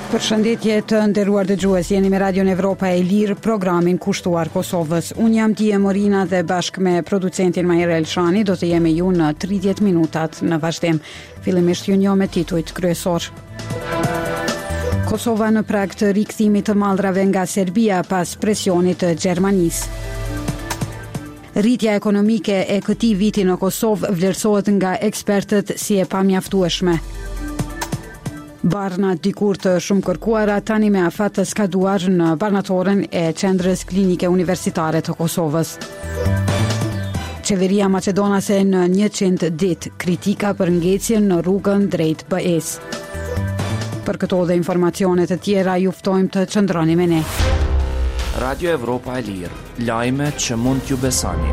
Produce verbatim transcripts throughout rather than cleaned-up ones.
Përshëndetje të nderuar dëgjues, jeni me Radion Evropa e Lirë, programin kushtuar Kosovës. Unë jam Tia Morina dhe bashkë me producentin Majer Elshani do të jemi ju në tridhjetë minutat në vazhdim. Fillimisht ju njoh me titujt kryesor. Kosova në prag të rikthimit të mallrave nga Serbia pas presionit të Gjermanisë. Rritja ekonomike e këtij viti në Kosovë vlerësohet nga ekspertët si e pamjaftueshme. Barna dikur të shumë kërkuara tani me afat të skaduar në barnatoren e Qendrës Klinike Universitare të Kosovës. Qeveria Maqedonase në njëqind ditë kritika për ngecjen në rrugën drejt B E-s. Për këto dhe informacione të tjera ju ftojmë të qëndroni me ne. Radio Evropa e Lirë, lajme që mund t'ju besoni.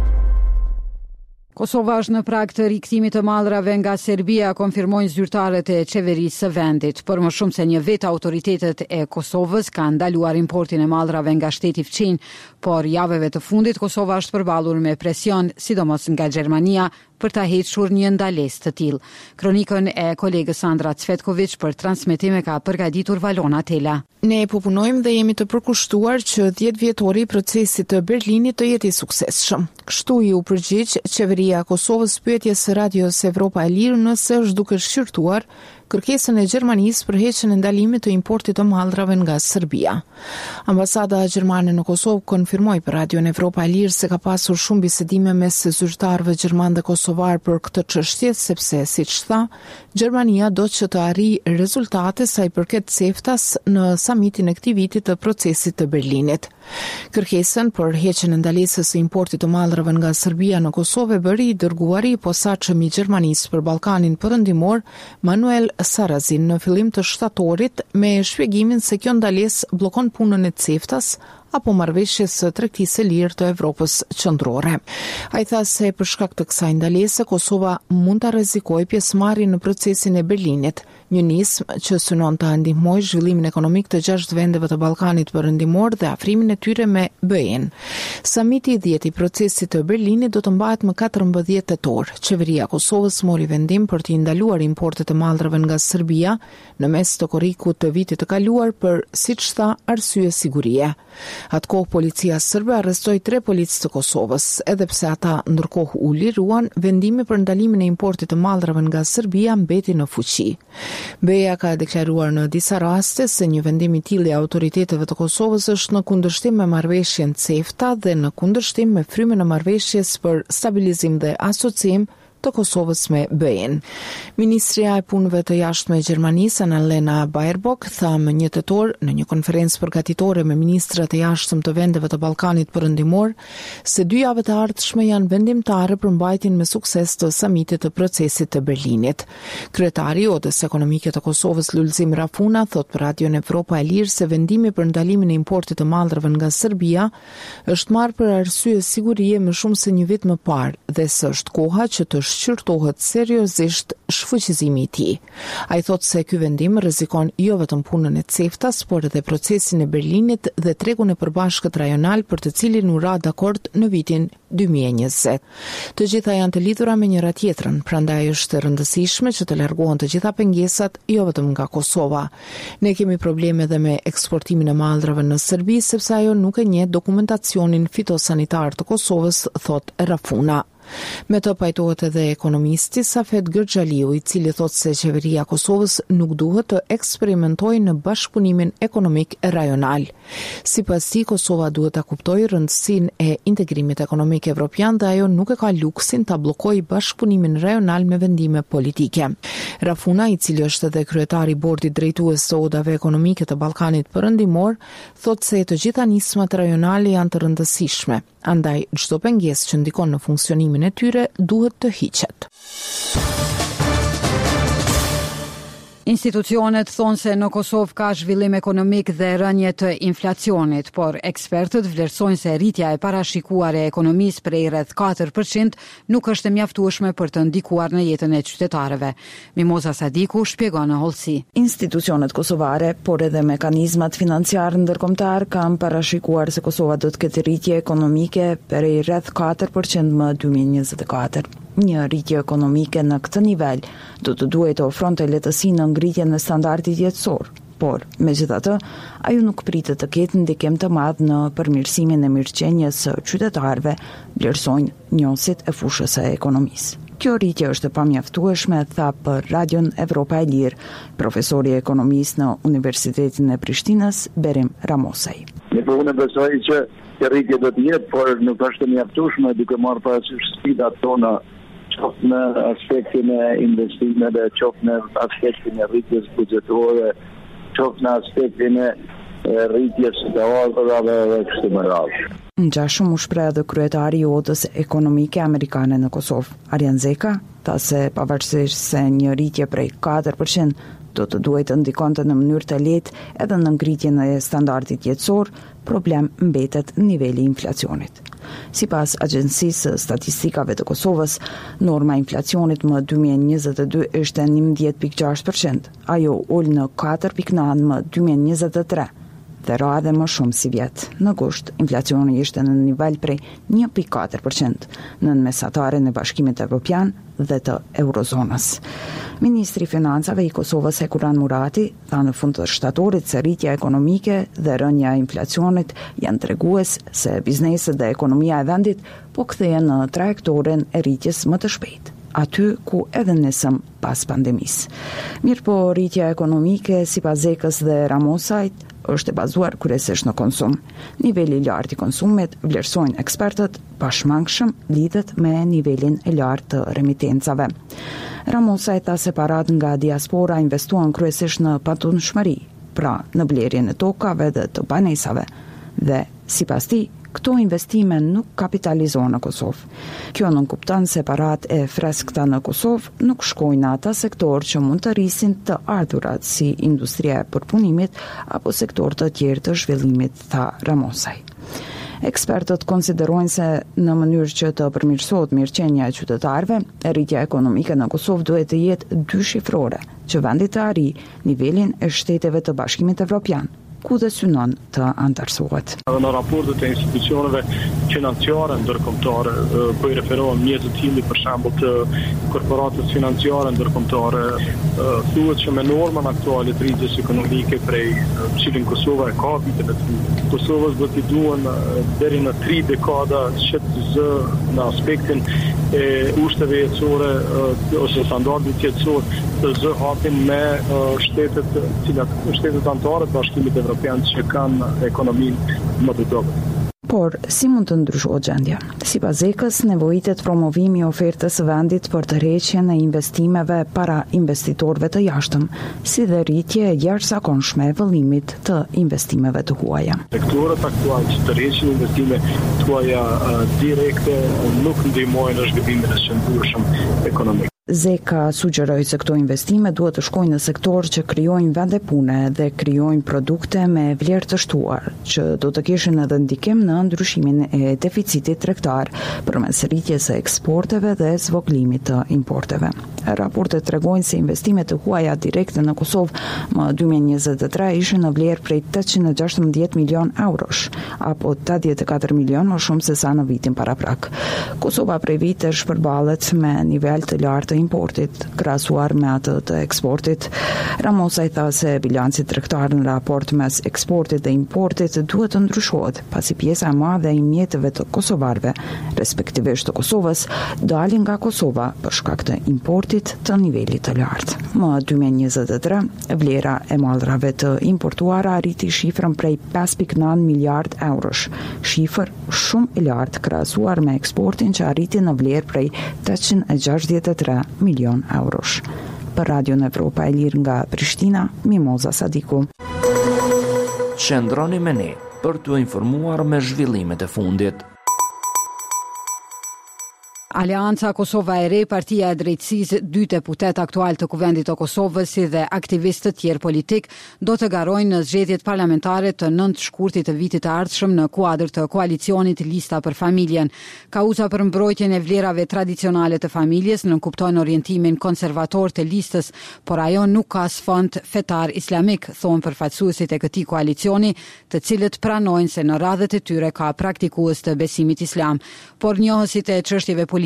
Kosova është në prag të rikthimit të mallrave nga Serbia, konfirmojnë zyrtarët e qeverisë së vendit. Për më shumë se një vit, autoritetet e Kosovës kanë ndaluar importin e mallrave nga shteti fqin, por javëve të fundit Kosova është përballur me presion, sidomos nga Gjermania, për ta hequr një ndalesë të tillë. Kronikën e kolegës Sandra Cvetković për transmetim e ka përgatitur Valona Tela. Ne po punojmë dhe jemi të përkushtuar që dhjetë vjetori i procesit të Berlinit të jetë i suksesshëm. Kështu i u përgjigj qeveria e Kosovës pyetjes së Radios Evropa e Lirë nëse është duke shqyrtuar kërkesën e Gjermanisë për heqjen e ndalimit të importit të mallrave nga Serbia. Ambasada gjermane në Kosovë konfirmoi për Radion Evropa e Lirë se ka pasur shumë bisedime mes zyrtarëve gjerman dhe kosovar për këtë çështje, sepse siç tha, Gjermania do që të arrijë rezultate sa i përket CEFTA-s në samitin e këtij viti të procesit të Berlinit. Kërkesën për heqjen e ndalesës së importit të mallrave nga Serbia në Kosovë bëri i dërguari i posaçëm i Gjermanisë për Ballkanin Perëndimor, Manuel Sarazin, në fillim të shtatorit, me shpjegimin se kjo ndalesë bllokon punën e CEFTA-s apo marrëveshjes së tregtisë së lirë të Evropës qendrore. Ai tha se për shkak të kësaj ndalese Kosova mund ta rrezikojë pjesëmarrjen në procesin e Berlinit, një nismë që synon të ndihmojë zhvillimin ekonomik të gjashtë vendeve të Ballkanit Perëndimor dhe afrimin e tyre me B E-n. Samiti i dhjetë i procesit të Berlinit do të mbahet më katërmbëdhjetë tetor. Qeveria e Kosovës mori vendim për të ndaluar importet e mallrave nga Serbia në mes të korrikut të vitit të kaluar për, siç tha, arsye sigurie. Atkohë policia serbe arrestoi tre policë të Kosovës, edhe pse ata ndërkohë u liruan, vendimi për ndalimin e importit të mallrave nga Serbia mbeti në fuqi. B E-ja ka deklaruar në disa raste se një vendim i tillë i autoriteteve të Kosovës është në kundërshtim me marrëveshjen CEFTA dhe në kundërshtim me frymën e marrëveshjes për stabilizim dhe asocim të Kosovës me B E-n. Ministria e punëve të jashtme e Gjermanisë, Annalena Baerbock, tha më një tetor në një konferencë përgatitore me ministrat e jashtëm të vendeve të Ballkanit Perëndimor se dy javët e ardhshme janë vendimtare për mbajtjen me sukses të samitit të procesit të Berlinit. Kryetari i Odës Ekonomike të Kosovës, Lulzim Rafuna, thot për Radion Evropa e Lirë se vendimi për ndalimin e importit të mallrave nga Serbia është marrë për arsye sigurie më shumë se një vit më parë dhe se është koha që të shqyrtohet seriozisht shfuqizimi i tij. Ai thotë se ky vendim rrezikon jo vetëm punën e CEFTA-s, por edhe procesin e Berlinit dhe tregun e përbashkët rajonal për të cilin u ra dakord në vitin dy mijë e njëzet. Të gjitha janë të lidhura me njëra tjetrën, prandaj është e rëndësishme që të largohen të gjitha pengesat, jo vetëm nga Kosova. Ne kemi probleme edhe me eksportimin e mallrave në Serbi, sepse ajo nuk e njeh dokumentacionin fitosanitar të Kosovës, thot Rafuna. Me të pajtohet edhe ekonomisti Safet Gërxhaliu, i cili thotë se qeveria e Kosovës nuk duhet të eksperimentojë në bashkëpunimin ekonomik rajonal. Sipas tij, Kosova duhet ta kuptojë rëndësinë e integrimit ekonomik evropian dhe ajo nuk e ka luksin ta bllokojë bashkëpunimin rajonal me vendime politike. Rafuna, i cili është edhe kryetari i bordit drejtues të odave ekonomike të Ballkanit Perëndimor, thotë se të gjitha nismat rajonale janë të rëndësishme, andaj çdo pengesë që ndikon në funksionimin e tyre duhet të hiqet. Institucionet thonë se në Kosovë ka zhvillim ekonomik dhe rënje të inflacionit, por ekspertët vlerësojnë se rritja e parashikuar e ekonomisë prej rreth katër përqind nuk është e mjaftueshme për të ndikuar në jetën e qytetarëve. Mimoza Sadiku shpjegon në hollësi. Institucionet kosovare, por edhe mekanizmat financiar ndërkombëtar kanë parashikuar se Kosova do të ketë rritje ekonomike prej rreth katër përqind më dy mijë e njëzet e katër. Një rritje ekonomike në këtë nivel do të duhet të ofronte lehtësi në ngritjen e standardit jetësor. por megjithatë, ajo nuk pritet të ketë ndikim të madh në përmirësimin e mirëqenies së qytetarëve, vlerësojnë njohësit e fushës së ekonomisë. Kjo rritje është e pamjaftueshme, tha për Radion Evropa e Lirë, profesori i ekonomisë në Universitetin e Prishtinës, Berim Ramosaj. Ne po unë besoj që kjo rritje do të jetë, por nuk është e mjaftueshme duke marrë parasysh sfidat tona, qoftë në aspektin e investimeve, qoftë në aspektin e rritjes buxhetore, qoftë në aspektin e rritjes së ardhurave dhe kështu me radhë. Në gjashëm u shpreh edhe kryetari i Odës Ekonomike Amerikane në Kosovë, Arjan Zeka, tha se pavarësisht se një rritje prej katër përqind do të duhet të ndikonte në mënyrë të lehtë edhe në ngritjen e standardit jetësor, problem mbetet niveli i inflacionit. Sipas Agjencisë së Statistikave të Kosovës, norma e inflacionit më dy mijë e njëzet e dy ishte njëmbëdhjetë pikë gjashtë përqind, ajo ul në katër pikë nëntë më dy mijë e njëzet e tre. Dhe ra edhe më shumë si vjetë. Në gusht, inflacioni ishte në nivel prej një pikë katër përqind në mesataren e Bashkimit Evropian dhe të Eurozonës. Ministri i Financave i Kosovës Sekuran Murati tha në fund të shtatorit se rritja ekonomike dhe rënja e inflacionit janë tregues se bizneset dhe ekonomia e vendit po kthehen në trajektoren e rritjes më të shpejtë, aty ku edhe nesëm pas pandemisë. Mirë po, rritja ekonomike sipas Zekës dhe Ramosajt është e bazuar kryesisht në konsum. Niveli i lartë i konsumit, vlerësojnë ekspertët, pashmangshëm lidhet me nivelin e lartë të remitencave. Ramosaj tha se parat nga diaspora investuan kryesisht në patundshmëri, pra në blerjen e tokave dhe të banesave. Dhe sipas tij, këto investime nuk kapitalizohen në Kosovë. Kjo nuk kupton se parat e freskëta në Kosovë nuk shkojnë në ata sektor që mund të rrisin të ardhurat si industria e përpunimit apo sektor të tjerë të zhvillimit, tha Ramosaj. Ekspertët konsiderojnë se në mënyrë që të përmirësohet mirëqenia e qytetarëve, rritja ekonomike në Kosovë duhet të jetë dy shifrore, që vendi të arrijë nivelin e shteteve të Bashkimit Evropian, ku dhe synon të antarësohet. Në raportet e institucioneve financiare ndërkombëtare, po i referohem mjedisimit për shembull të korporatës financiare ndërkombëtare, thuhet që me normën aktuale të rritjes ekonomike prej cilin Kosova e ka vitet e fundit, Kosovës do t'i duhen deri në tre dekada që të zë në aspektin e ushteve jetësore ose standardit jetësor të zë hapin me shtetet cilat shtetet anëtare të Bashkimit Evropian që kanë ekonominë më të dobët. Por, si mund të ndryshohet gjendja? Sipas Zekës, nevojitet promovimi i ofertës së vendit për të rrjeqjen e investimeve para investitorëve të jashtëm, si dhe rritje e jashtëzakonshme e vëllimit të investimeve të huaja. Sektorët aktual që të rrjeqin investime të huaja direkte nuk ndihmojnë në zhvillimin e qëndrueshëm ekonomik. Zeka sugjeroi se këto investime duhet të shkojnë në sektor që krijojnë vende pune dhe krijojnë produkte me vlerë të shtuar, që do të kishin edhe ndikim në ndryshimin e deficitit tregtar përmes rritjes së eksporteve dhe zvogëlimit të importeve. Raportet tregojnë se investimet të huaja direkte në Kosovë më dy mijë e njëzet e tre ishin në vlerë prej tetëqind e gjashtëmbëdhjetë milion eurosh, apo tetëdhjetë e katër milion më shumë se sa në vitin paraprak. Kosova prej vitesh përballet me nivel të lartë importit, krahasuar me atë të eksportit. Ramosaj tha se bilanci tregtar në raport mes eksportit dhe importit duhet të ndryshohet, pasi pjesa e madhe e mjeteve të kosovarëve, respektivisht të Kosovës, dalin nga Kosova për shkak të importit të nivelit të lartë. Më dy mijë e njëzet e tre, vlera e mallrave të importuara arriti shifrën prej pesë pikë nëntë miliard eurosh, shifër shumë e lartë krahasuar me eksportin që arriti në vlerë prej tetëqind e gjashtëdhjetë e tre milion eurosh. Për Radion Evropa e Lirë nga Prishtina, Mimoza Sadiku. Qëndroni me ne për t'u informuar me zhvillimet e fundit. Aleanca Kosova e Re, Partia e Drejtësisë, dy deputet aktual të Kuvendit të Kosovës si dhe aktivistë të tjerë politik do të garojnë në zgjedhjet parlamentare të nëntë shkurtit të vitit të ardhshëm në kuadër të koalicionit Lista për Familjen. Kauza për mbrojtjen e vlerave tradicionale të familjes nënkupton orientimin konservator të listës, por ajo nuk ka sfond fetar islamik, thonë përfaqësuesit e këtij koalicioni, të cilët pranojnë se në radhët e tyre ka praktikues të besimit islam. Por njohësit e çështjeve politike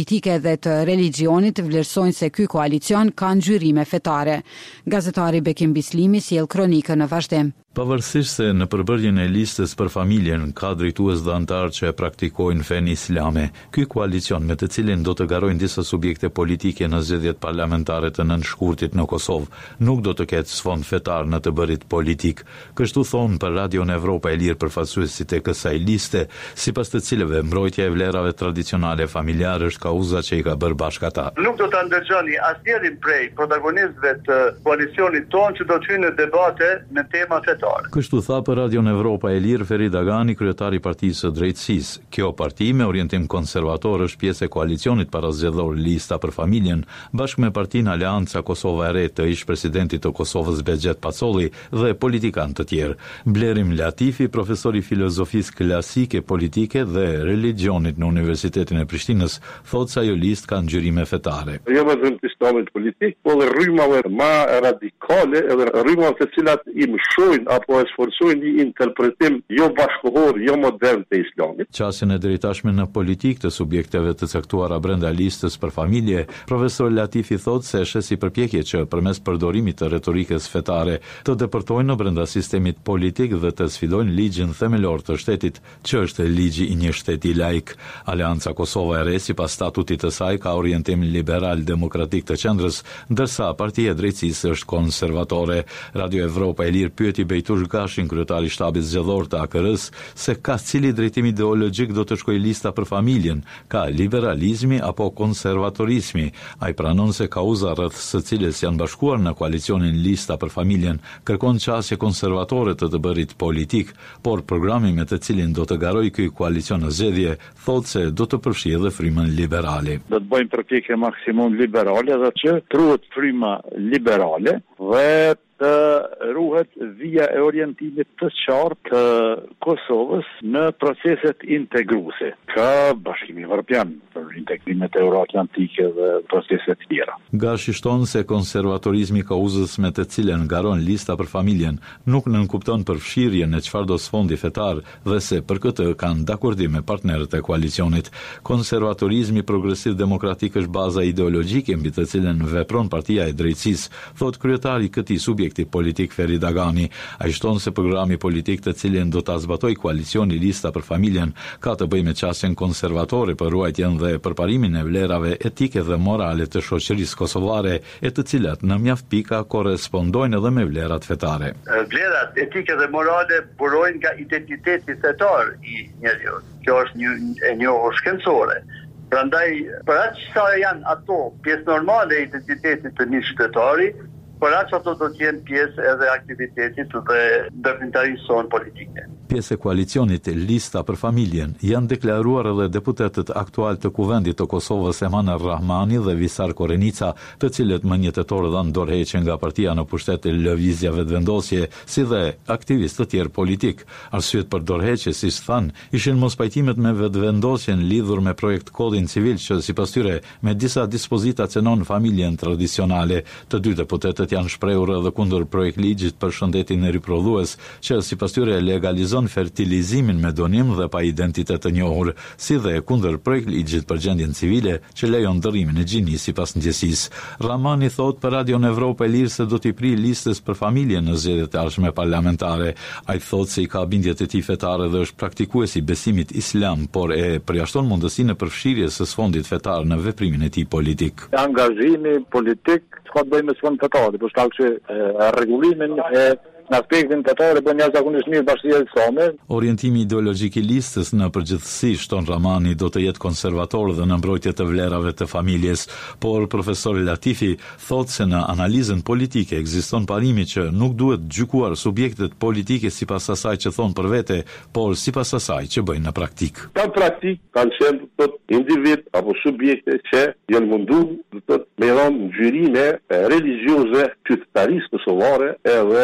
politike dhe të religionit vlerësojnë se ky koalicion ka ngjyrime fetare. Gazetari Bekim Bislimi sjell kronikën në vazhdim. Pavarësisht se në përbërjen e listës për familjen ka drejtues dhe antar që e praktikojnë fenë islame, ky koalicion me të cilin do të garojnë disa subjekte politike në zgjedhjet parlamentare të nënshkurtit në Kosovë, nuk do të ketë sfond fetar në të bërit politik. Kështu thonë për Radion Evropa e Lirë përfaqësuesit e kësaj liste, sipas të cilëve mbrojtja e vlerave tradicionale familjare është kauza që i ka bërë bashkë ata. Nuk do ta ndërgjoni asnjërin prej protagonistëve të koalicionit tonë që do të hyjnë në debate në tema fetare. Kështu tha për Radion Evropa e Lirë Feri Dagani, kryetari i Partisë së Drejtësisë. Kjo parti me orientim konservator është pjesë e koalicionit parazgjedhor Lista për Familjen, bashkë me partinë Aleanca Kosova e Re të ish-presidentit të Kosovës Begjet Pacolli dhe politikanë të tjerë. Blerim Latifi, profesor i filozofisë klasike politike dhe religionit në Universitetin e Prishtinës, thotë se ajo listë ka ngjyrime fetare. Jo vetëm të islamit politik, por edhe rrymave më radikale, edhe rrymave të cilat i mshojnë apo e sforcojnë një interpretim jo bashkëkohor, jo modern të islamit. Qasjen e drejtashme në politik të subjekteve të caktuara brenda listës për familje, profesor Latifi thotë se është si përpjekje që përmes përdorimit të retorikës fetare të depërtojnë në brenda sistemit politik dhe të sfidojnë ligjin themelor të shtetit, që është ligji i një shteti laik. Aleanca Kosova e Re, sipas statutit të saj, ka orientim liberal demokratik të qendrës, ndërsa Partia e Drejtësisë është konservatore. Radio Evropa e Lirë pyeti Bejtush Gashin, kryetari i shtabit zgjedhor të A K R-s, se ka cili drejtim ideologjik do të shkojë lista për familjen, ka liberalizmi apo konservatorizmi. Ai pranon se kauza rreth së cilës janë bashkuar në koalicionin Lista për Familjen kërkon qasje konservatore të të bërit politik, por programi me të cilin do të garojë ky koalicion në zgjedhje thotë se do të përfshijë edhe frymën liberale. Do të bëjmë përpjekje maksimum liberale dhe që truhet fryma liberale dhe të ruhet vija e orientimit të qartë të Kosovës në proceset integruese, ka Bashkimi Evropian për integrimet euroatlantike dhe proceset tjera. Gashi shton se konservatorizmi kauzës me të cilën garon Lista për Familjen nuk nënkupton përfshirjen e çfarëdo sfondi fetar dhe se për këtë kanë dakordim me partnerët e koalicionit. Konservatorizmi progresiv demokratik është baza ideologjike mbi të cilën vepron Partia e Drejtësisë, thot kryetari i këtij subjekti politik Feri Dagani. Ai shton se programi politik të cilin do ta zbatojë koalicioni Lista për Familjen ka të bëjë me qasjen konservatore për ruajtjen dhe përparimin e vlerave etike dhe morale të shoqërisë kosovare, e të cilat në mjaft pika korrespondojnë edhe me vlerat fetare. Vlerat etike dhe morale burojnë nga identiteti fetar i njeriut. Kjo është një e njohur shkencore. Prandaj, për aq sa janë ato pjesë normale e identitetit të një shtetari, por aq ato do të jenë pjesë edhe aktivitetit dhe ndërtimtarisë sonë politike. Pjesë e koalicionit Lista për Familjen janë deklaruar edhe deputetët aktual të Kuvendit të Kosovës Eman Rahmani dhe Visar Korenica, të cilët më një tetor dhanë dorëheqje nga partia në pushtet e lëvizja vetëvendosje, si dhe aktivistë të tjerë politik. Arsyet për dorëheqje, siç thanë, ishin mospajtimet me vetëvendosjen lidhur me projekt kodin civil që sipas tyre me disa dispozita cenon familjen tradicionale. Të dy deputetët janë shprehur edhe kundër projekt ligjit për shëndetin e riprodhues, që sipas tyre legalizon fertilizimin me donim dhe pa identitet të njohur, si dhe kundër projekt ligjit për gjendjen civile që lejon ndërrimin e gjinisë sipas ndjesisë. Ramani thot për Radion Evropa e Lirë se do t'i pri listës për familjen në zgjedhjet e ardhshme parlamentare. Ai thot se i ka bindjet e tij fetare dhe është praktikues i besimit islam, por e përjashton mundësinë e përfshirjes së sfondit fetar në veprimin e tij politik. Angazhimi politik ka të bëjë me sfond fetar, por shkak se rregullimin e në aspektin fetar bën jashtëzakonisht mirë Bashkia Islame. Orientimi ideologjik i listës në përgjithësi, shton Ramani, do të jetë konservator dhe në mbrojtje të vlerave të familjes, por profesor Latifi thotë se në analizën politike ekziston parimi që nuk duhet gjykuar subjektet politike sipas asaj që thonë për vete, por sipas asaj që bëjnë në praktik. Në praktik kanë qenë të individ apo subjekte që janë munduar të me dhënë ngjyrime religjioze qytetarisë kosovare edhe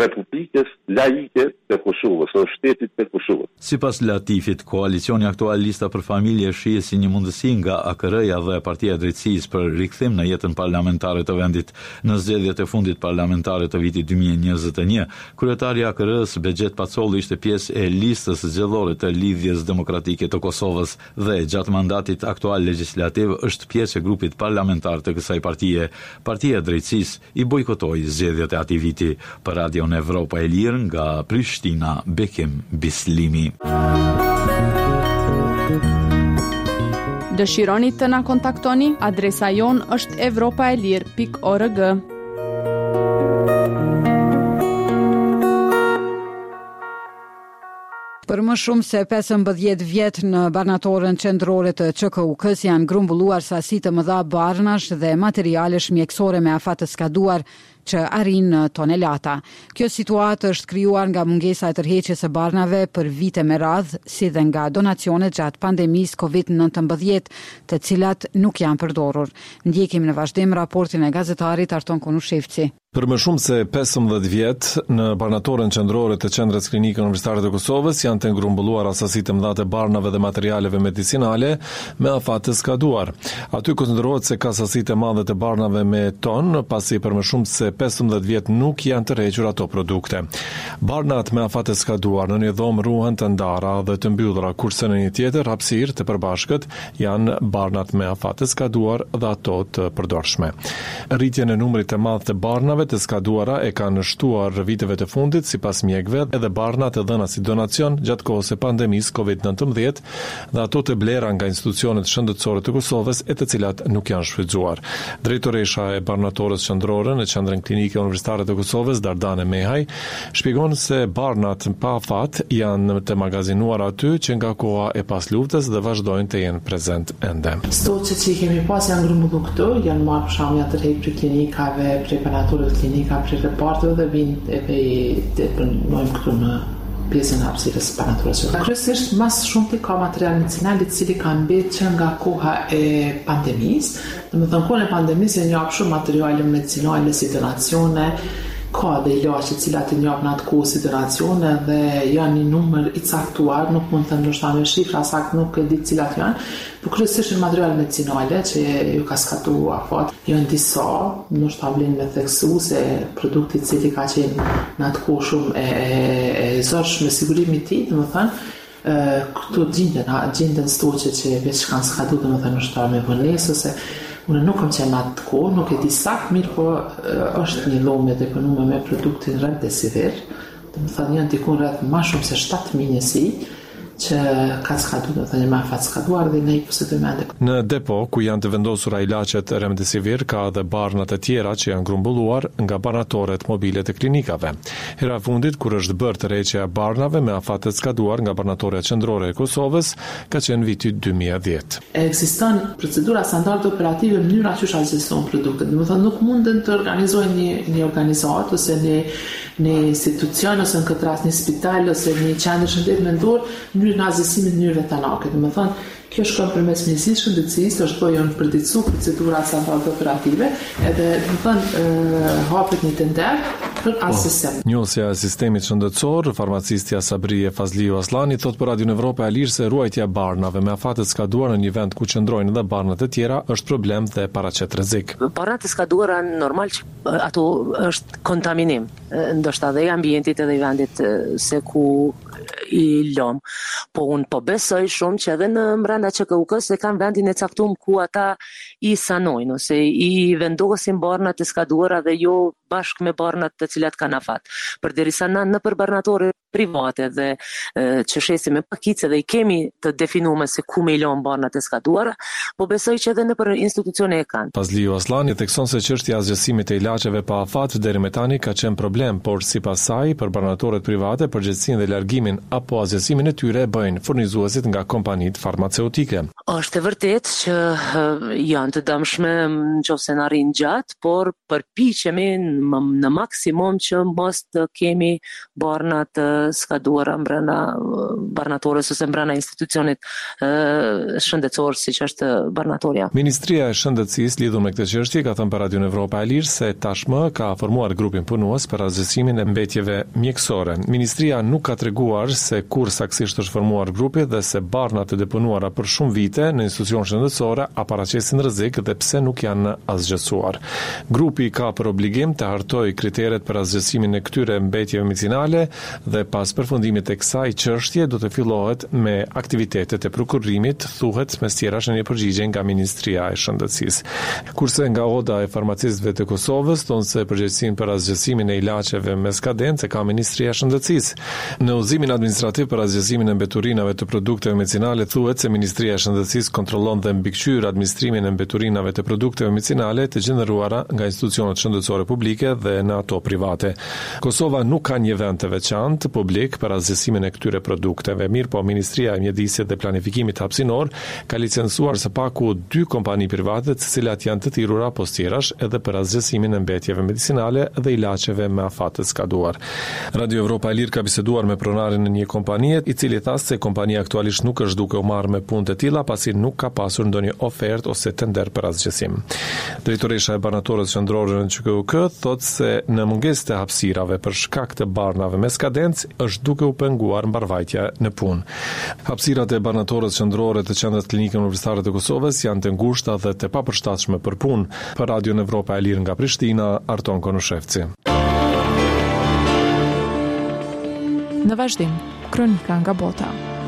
Republikës laike të Kosovës, ose shtetit të Kosovës. Sipas Latifit, koalicioni aktual Lista për Familje shihet si një mundësi nga A K R-ja dhe Partia e Drejtësisë për rikthim në jetën parlamentare të vendit. Në zgjedhjet e fundit parlamentare të vitit dy mijë e njëzet e një, kryetari i A K R-s Bexhet Pacolli ishte pjesë e listës zgjedhore të Lidhjes Demokratike të Kosovës dhe gjatë mandatit aktual legjislativ është pjesë e grupit parlamentar të kësaj partie. Partia e Drejtësisë i bojkotoi zgjedhjet e atij viti. Për Radion Evropa e Lirë nga Prishtina, Bekim Bislimi. Dëshironi të na kontaktoni? Adresa jon është evropaelir pikë org. Për më shumë se pesëmbëdhjetë vjet në barnatorën qendrore të Q K U K-s janë grumbulluar sasi të mëdha barnash dhe materialesh mjekësore me afat të skaduar që arrin në tonelata. Kjo situatë është krijuar nga mungesa e tërheqjes së barnave për vite me radhë, si dhe nga donacionet gjatë pandemisë Covid nëntëmbëdhjetë, të cilat nuk janë përdorur. Ndjekim në vazhdim raportin e gazetarit Arton Konushevci. Për më shumë se pesëmbëdhjetë vjet, në barnatorën qendrore të Qendrës Klinike Universitare të Kosovës janë të ngrumbulluar sasi të mëdha të barnave dhe materialeve medicinale me afat të skaduar. Aty konsiderohet se ka sasi të mëdha të barnave me ton, pasi për më shumë se pesëmbëdhjetë vjet nuk janë tërhequr ato produkte. Barnat me afat të skaduar në një dhomë ruhen të ndara dhe të mbyllura, kurse në një tjetër hapësirë të përbashkët janë barnat me afat të skaduar dhe ato të përdorshme. Rritjen e numrit të madh të barnave të skaduara e kanë shtuar viteve të fundit sipas mjekëve edhe barna të dhëna si donacion gjatë kohës së pandemisë Covid nëntëmbëdhjetë dhe ato të blera nga institucionet shëndetësore të Kosovës e të cilat nuk janë shfrytzuar. Drejtoresha e barnatorës qendrore në Qendrën Klinike Universitare të Kosovës, Dardane Mehaj, shpjegon se barnat pa afat janë të magazinuar aty që nga koha e pas luftës dhe vazhdojnë të jenë prezent ende. Stoqet që kemi pas janë grumbulluar këtu, janë marrë për shembull të rreth për klinikave, për barnatorët klinika për reparteve dhe vinë e të përnojmë këtu në pjesën e hapësirës së barnatorës. Kryesisht mas shumti ka material medicinal i cili ka mbetë që nga koha e pandemisë. Domethënë kohën e pandemisë janë japë shumë materiale medicinale si donacione, ka dhe ilaçe të cilat i japin atë kohë si donacione dhe janë një numër i caktuar, nuk mund të ndoshta me shifra saktë nuk e di cilat janë, por kryesisht janë materiale medicinale që ju ka skatuar afat. Janë disa, ndoshta vlen me theksu se produkti i cili ka qenë në atë kohë shumë e, e, e zorshme me sigurimin e tij, domethënë këtu gjenden, gjenden stoqe që veç kanë skaduar, domethënë ndoshta me vonesë ose unë nuk kam qenë atë kohë, nuk e di saktë, mirë po është një dhomë e deponuar me produktin Remdesivir. Domethënë janë diku rreth më shumë se shtatë mijë njësi që ka skaduar, domethënë më afat skaduar dhe ne posedojmë ende. Në depo ku janë të vendosura ilaçet Remdesivir ka edhe barnat e tjera që janë grumbulluar nga barnatorët mobile të klinikave. Hera fundit kur është bërë tërheqja e barnave me afat të skaduar nga barnatorja qendrore e Kosovës ka qenë viti dy mijë e dhjetë. Ekziston procedura standarde operative në mënyra që shallëson produktet. Domethënë nuk munden të organizojnë një, një organizatë ose një në institucion ose në këtë rast një spital ose një qendër shëndet mendor në nazësimin në mënyrë tanake. Domethënë kjo shkon përmes Ministrisë së Shëndetësisë, është po janë përditësu procedura standarde operative, edhe domethënë hapet një tender për atë sistem. Njësja e sistemit shëndetësor, farmacistja Sabrije Fazliu Aslani thot për Radion Evropa e Lirë se ruajtja e barnave me afat të skaduara në një vend ku qëndrojnë edhe barnat e tjera është problem dhe paraqet rrezik. Barnat e skaduara normal që ato është kontaminim, ndoshta edhe i ambientit edhe i vendit se ku i lom. Po unë po besoj shumë që edhe në brenda Q K U K-s se kanë vendin e caktuar ku ata i sanojnë ose i vendosin barnat e skaduara dhe jo bashkë me barnat të cilat kanë afat. Përderisa na në për barnatore private dhe e, që shesim me pakice dhe i kemi të definuar se ku me i lëm barnat e skaduara, po besoj që edhe në për institucione e kanë. Fazliu Aslani thekson se çështja e zgjesimit të ilaçeve pa afat deri më tani ka qenë problem, por sipas saj për barnatorët private përgjegjësinë dhe largimin shërbimin apo azgjësimin e tyre bëjnë furnizuesit nga kompanitë farmaceutike. Është e vërtet që janë të dëmshme nëse na rrin gjatë, por përpiqemi në maksimum që mos të kemi barna të skaduara brenda barnatorës ose brenda institucionit shëndetësor siç është barnatoria. Ministria e Shëndetësisë lidhur me këtë çështje ka thënë për Radion Evropa e Lirë se tashmë ka formuar grupin punues për azgjësimin e mbetjeve mjekësore. Ministria nuk ka treguar se kur saktësisht është formuar grupi dhe se barnat e deponuara për shumë vite në institucione shëndetësore a paraqesin rrezik dhe pse nuk janë azgjësuar. Grupi ka për obligim të hartojë kriteret për azgjësimin e këtyre mbetjeve medicinale dhe pas përfundimit të kësaj çështje do të fillohet me aktivitetet e prokurimit, thuhet mes tjerash në një përgjigje nga Ministria e Shëndetësisë. Kurse nga Oda e farmacistëve të Kosovës thonë se përgjegjësinë për azgjësimin e ilaçeve me skadencë ka Ministria e Shëndetësisë. Në udhëzimin administrativ për azgjësimin e mbeturinave të produkteve medicinale thuhet se Ministria e Shëndetësisë kontrollon dhe mbikëqyr administrimin e mbeturinave të produkteve medicinale të gjeneruara nga institucionet shëndetësore publike dhe në ato private. Kosova nuk ka një vend të veçantë publik për azgjësimin e këtyre produkteve, mirë po Ministria e Mjedisit dhe Planifikimit Hapësinor ka licencuar së paku dy kompani private të cilat janë të thirrura postjerash edhe për azgjësimin e mbetjeve medicinale dhe ilaçeve me afat të skaduar. Radio Evropa e Lirë ka biseduar me pronarin e një kompanie, i cili tha se kompania aktualisht nuk është duke u marrë me punë të tilla pasi nuk ka pasur ndonjë ofertë ose tender për azgjësim. Drejtoresha e barnatorës qendrore në Q K U K thotë se në mungesë të hapësirave për shkak të barnave me skadencë është duke u penguar mbarvajtja në punë. Hapësirat e barnatorës qendrore të Qendrës Klinike Universitare të Kosovës janë të ngushta dhe të papërshtatshme për punë. Për Radion Evropa e Lirë nga Prishtina, Arton Konushevci. Në vazhdim, kronika nga bota.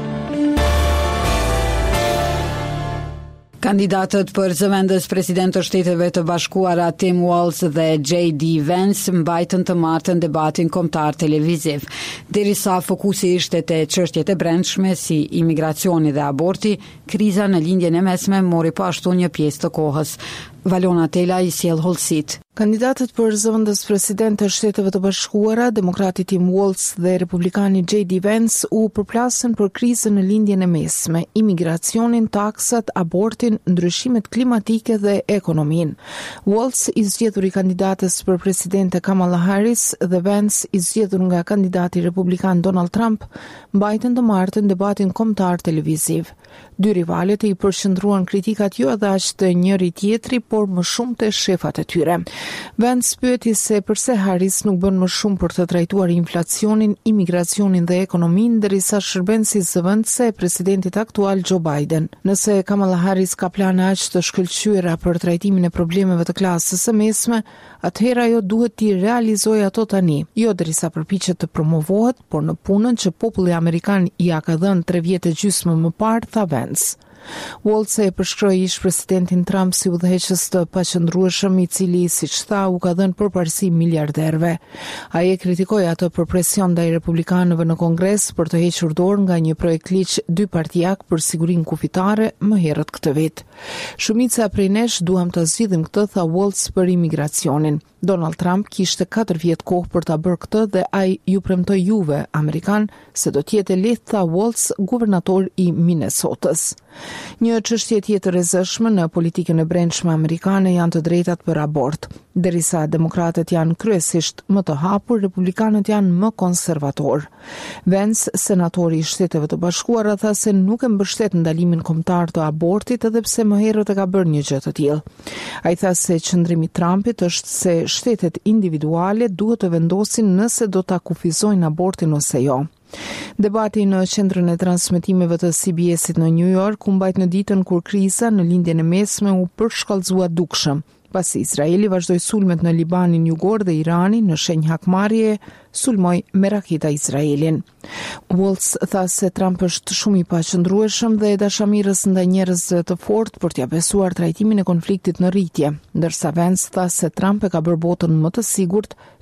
Kandidatët për zëvendës president të Shteteve të Bashkuara Tim Walz dhe J D Vance mbajtën të martën debatin kombëtar televiziv. Derisa fokusi ishte te çështjet e brendshme si imigracioni dhe aborti, kriza në lindjen e mesme mori po ashtu një pjesë të kohës. Valona Tela i sjell hollësit. Kandidatët për zëvendës president të Shteteve të Bashkuara, demokrati Tim Walz dhe republikani J D Vance u përplasën për krizën në lindjen e mesme, imigracionin, taksat, abortin, ndryshimet klimatike dhe ekonominë. Walz i zgjedhur i kandidatës për presidente Kamala Harris dhe Vance i zgjedhur nga kandidati republikan Donald Trump mbajtën të martën debatin kombëtar televiziv. Dy rivalet i përqendruan kritikat jo adash të njëri tjetri, por më shumë të shefat e tyre. Vance pyeti se pse Harris nuk bën më shumë për të trajtuar inflacionin, imigracionin dhe ekonominë, derisa shërben si zëvendëse e presidentit aktual Joe Biden. Nëse Kamala Harris ka plane aq të shkëlqyera për trajtimin e problemeve të klasës së mesme, atëherë ajo duhet t'i realizojë ato tani, jo derisa përpiqet të promovohet, por në punën që populli amerikan ja ka dhënë tre vjet e gjysmë më parë, tha Vance. Walz e përshkroi ish presidentin Trump si udhëheqës të paqëndrueshëm, i cili, siç tha, u ka dhënë përparësi miliarderëve. Ai e kritikoi atë për presion ndaj republikanëve në Kongres për të hequr dorë nga një projekt ligj dypartijak për sigurinë kufitare më herët këtë vit. Shumica prej nesh duam të zgjidhim këtë, tha Walz për imigracionin. Donald Trump kishte katër vjet kohë për ta bërë këtë dhe ai ju premtoi juve, amerikan, se do të jetë lehtë, tha Walz, guvernator i Minnesotës. Një çështje tjetër e zëshme në politikën e brendshme amerikane janë të drejtat për abort. Derisa demokratët janë kryesisht më të hapur, republikanët janë më konservator. Vance, senatori i Shteteve të Bashkuara, tha se nuk e mbështet ndalimin kombëtar të abortit edhe pse më herët e ka bërë një gjë të tillë. Ai tha se qëndrimi i Trumpit është se shtetet individuale duhet të vendosin nëse do ta kufizojnë abortin ose jo. Debati në qendrën e transmetimeve të C B S-it në New York u mbajt në ditën kur kriza në lindjen e mesme u përshkallëzua dukshëm, pasi Izraeli vazhdoi sulmet në Libanin Jugor dhe Iranin në shenjë hakmarrjeje, sulmoi me raketa Izraelin. Walz tha se Trump është shumë i paqëndrueshëm dhe dashamirës ndaj njerëzve të fortë për t'ia besuar trajtimin e konfliktit në rritje, ndërsa Vance tha se Trump e ka bërë botën më të sigurt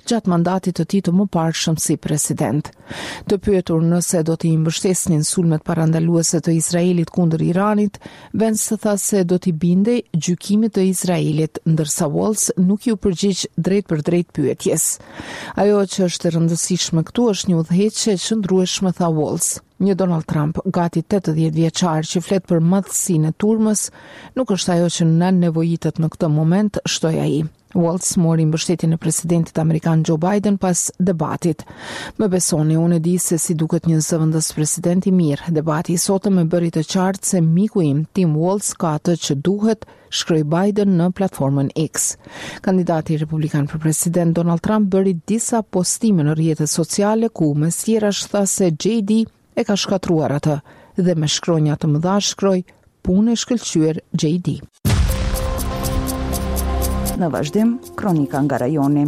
gjatë mandatit të tij të mëparshëm si president. Të pyetur nëse do t'i mbështesnin sulmet parandaluese të Izraelit kundër Iranit, Vance tha se do t'i bindej gjykimit të Izraelit, ndërsa Walz nuk ju përgjigj drejt për drejt pyetjes. Ajo që është e rëndësishme këtu është një udhëheqje e qëndrueshme, tha Walz. Një Donald Trump gati tetëdhjetë vjeçar që flet për madhësinë e turmës, nuk është ajo që na nevojitet në këtë moment, shtoi ai. Walz mori mbështetjen e presidentit amerikan Joe Biden pas debatit. Më besoni, unë e di se si duket një zëvendës president i mirë. Debati i sotëm më bëri të qartë se miku im, Tim Walz, ka atë që duhet, shkroi Biden në platformën X. Kandidati republikan për president Donald Trump bëri disa postime në rrjetet sociale ku mes tjerash tha se J D e ka shkatruar atë dhe me shkronja të mëdha shkroi punë e shkëlqyer J D. Në vazhdim, kronika nga rajoni.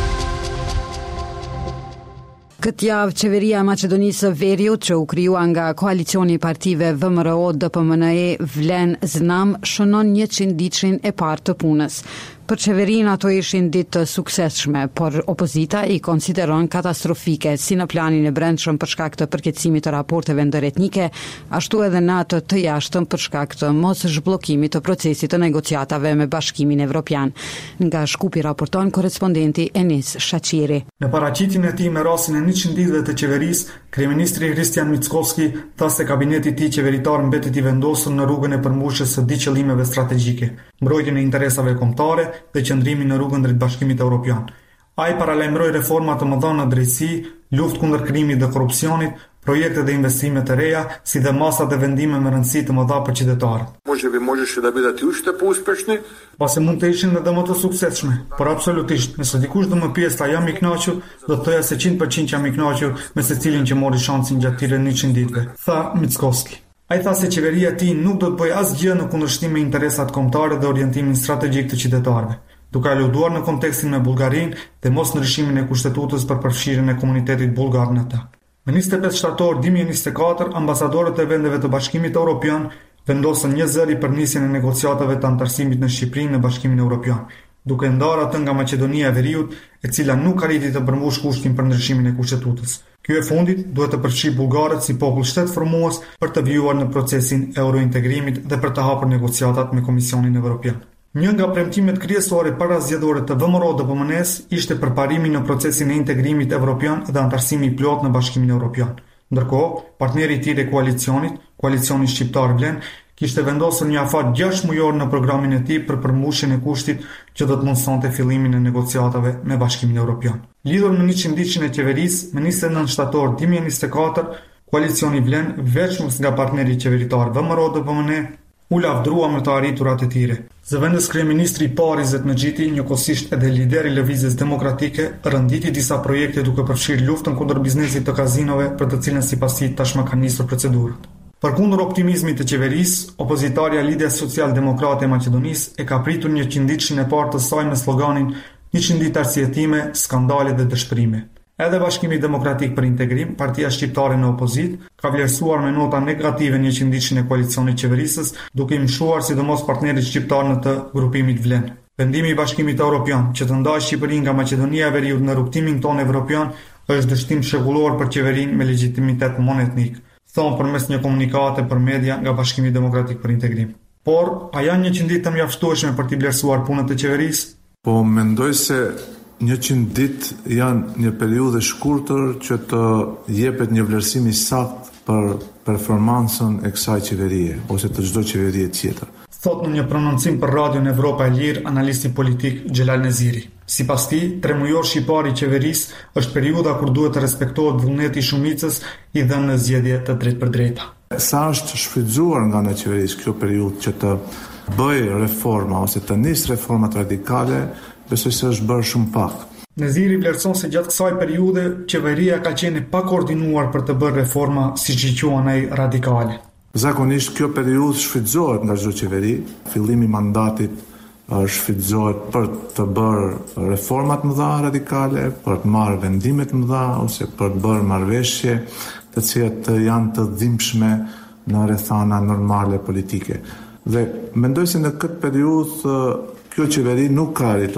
Këtë javë, qeveria e Maqedonisë së Veriut, që u krijua nga koalicioni i partive V M R O D P M N E Vlen Znam, shënon njëqind ditëshin e parë të punës. Për qeverinë ato ishin ditë të suksesshme, por opozita i konsideron katastrofike, si në planin e brendshëm për shkak të përkeqësimit të raporteve ndëretnike, ashtu edhe në atë të jashtëm për shkak të mos zhbllokimit të procesit të negociatave me Bashkimin Evropian. Nga Shkupi raporton korrespondenti Enis Shaqiri. Në paraqitjen e tij me rastin e njëqind ditëve të qeverisë, kryeministri Hristijan Mickoski tha se kabineti i tij qeveritar mbetet i vendosur në rrugën e përmbushjes së di qëllimeve strategjike, mbrojtjen e interesave kombëtare dhe qëndrimin në rrugën drejt Bashkimit Evropian. Ai paralajmëroi reforma të mëdha në drejtësi, luftë kundër krimit dhe korrupsionit, projekte dhe investime të reja, si dhe masa dhe vendime me rëndësi të mëdha për qytetarët. Можливо, можеше да бидат и уште поуспешни. Pasi mund të ishin edhe më të suksesshme, por absolutisht, nëse dikush do më pyes ta jam i kënaqur, do të thoja se njëqind për qind jam i kënaqur me secilin që mori shansin gjatë këtyre njëqind ditëve, tha Mickoski. Ai tha se qeveria e tij nuk do të bëjë asgjë në kundërshtim me interesat kombëtare dhe orientimin strategjik të qytetarëve, duke aluduar në kontekstin me Bullgarinë dhe mos ndryshimin e kushtetutës për përfshirjen e komunitetit bullgar në ta. Në njëzet e pesë shtator dy mijë e njëzet e katër, ambasadorët e vendeve të Bashkimit Evropian vendosën një zëri për nisjen e negociatave të antarësimit në Shqipëri në Bashkimin Evropian, duke ndarë atë nga Maqedonia e Veriut, e cila nuk arriti të përmbush kushtin për ndryshimin e kushtetutës. Ky e fundit duhet të përfshijë bullgarët si popull shtet formues për të vjuar në procesin e eurointegrimit dhe për të hapur negociatat me Komisionin Evropian. Një nga premtimet kryesore para zgjedhore të V M R O D P M N E-s ishte përparimi në procesin e integrimit evropian dhe antarësimi i plot në Bashkimin Evropian. Ndërkohë, partneri i tij i koalicionit, Koalicioni Shqiptar Vlen, kishte vendosur një afat gjashtë mujor në programin e tij për përmbushjen e kushtit që do të mundsonte fillimin e negociatave me Bashkimin Evropian. Lidhur me njëqind ditëshin e qeverisë, me njëzet e nëntë shtator dy mijë e njëzet e katër, Koalicioni Vlen, veçmës nga partneri qeveritar V M R O D P M N E, u lavdrua me të arriturat e tij. Zëvendës kryeministri i parë Izzet Mexhiti, njëkohësisht edhe lideri i lëvizjes demokratike, rënditi disa projekte duke përfshirë luftën kundër biznesit të kazinove, për të cilën sipas tij tashmë ka nisur procedurat. Përkundër optimizmit të qeverisë, opozitarja Lidhja Social-Demokrate e Maqedonisë e ka pritur njëqind ditëshin e parë të saj me sloganin njëqind ditë arsyetime, skandale dhe dëshpërime. Edhe Bashkimi Demokratik për Integrim, partia shqiptare në opozit, ka vlerësuar me nota negative njëqind ditëshin e koalicionit qeverisës, duke i mshuar sidomos partnerit shqiptar në të grupimit Vlen. Vendimi i Bashkimit Evropian që të ndajë Shqipërinë nga Maqedonia e Veriut në rrugtimin tonë evropian është dështim shekullor për qeverinë me legjitimitet monetnik, thonë përmes një komunikate për media nga Bashkimi Demokratik për Integrim. Por, a janë njëqind ditë të mjaftueshme për t'i vlerësuar punët e qeverisë? Po mendoj se njëqind ditë janë një periudhë e shkurtër që të jepet një vlerësim i saktë për performancën e kësaj qeverie ose të çdo qeverie tjetër. Thot në një prononcim për Radion Evropa e Lirë analisti politik Xhelal Neziri. Sipas tij, tremujor shqiptar i qeverisë është periudha kur duhet të respektohet vullneti i shumicës i dhënë në zgjedhje të drejtpërdrejta. Sa është shfrytzuar nga ana e qeverisë kjo periudhë që të bëjë reforma ose të nisë reformat radikale, besoj se është bërë shumë pak. Neziri vlerëson se gjatë kësaj periudhe qeveria ka qenë pa koordinuar për të bërë reforma siç i quhen ai radikale. Zakonisht kjo periudhë shfrytëzohet nga çdo qeveri, fillimi i mandatit shfrytëzohet për të bërë reforma të mëdha radikale, për të marrë vendime të mëdha ose për të bërë marrëveshje të cilat janë të dhimbshme në rrethana normale politike. Dhe mendoj se në këtë periudhë kjo qeveri nuk ka arritur të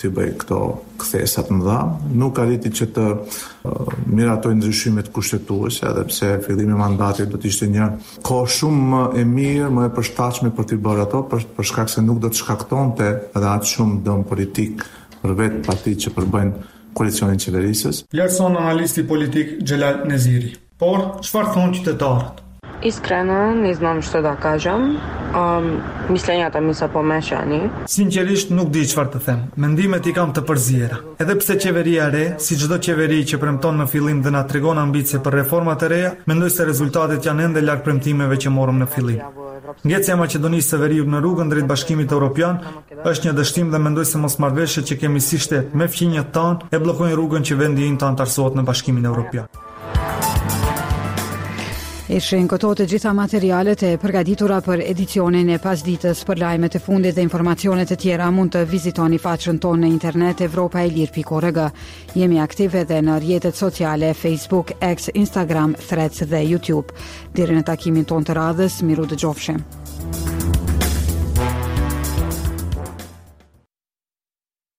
të bëj këto kthesa të mëdha. Nuk arriti që të uh, miratoj ndryshimet kushtetuese, edhe pse fillimi i mandatit do të ishte një kohë shumë më e mirë, më e përshtatshme për të bërë ato, për, për shkak se nuk do të shkaktonte edhe aq shumë dëm politik për vetë partitë që përbëjnë koalicionin qeverisës. Vlerëson analisti politik Xhelal Neziri. Por çfarë thonë qytetarët? Iskreno, ne znam što da kažem. Um, Mislenjata mi sa pomešani. Sinqerisht nuk di çfarë të them. Mendimet i kam të përzjera. Edhe pse qeveria e re, si çdo qeveri që premton në fillim dhe na tregon ambicie për reforma të reja, mendoj se rezultatet janë ende larg premtimeve që morëm në fillim. Ngecja e Maqedonisë së Veriut në rrugën drejt Bashkimit Evropian është një dështim dhe mendoj se mosmarrveshjet që kemi si shtet me fqinjet tanë e bllokojnë rrugën që vendi im të antarësohet në Bashkimin Evropian. Ishin këto të gjitha materialet e përgatitura për edicionin e pasditës. Për lajmet e fundit dhe informacionet e tjera mund të vizitoni faqen tonë në internet evropaelir pikë org. Jemi aktive edhe në rrjetet sociale Facebook, X, Instagram, Threads dhe YouTube. Deri në takimin tonë të radhës, miru dëgjofshim.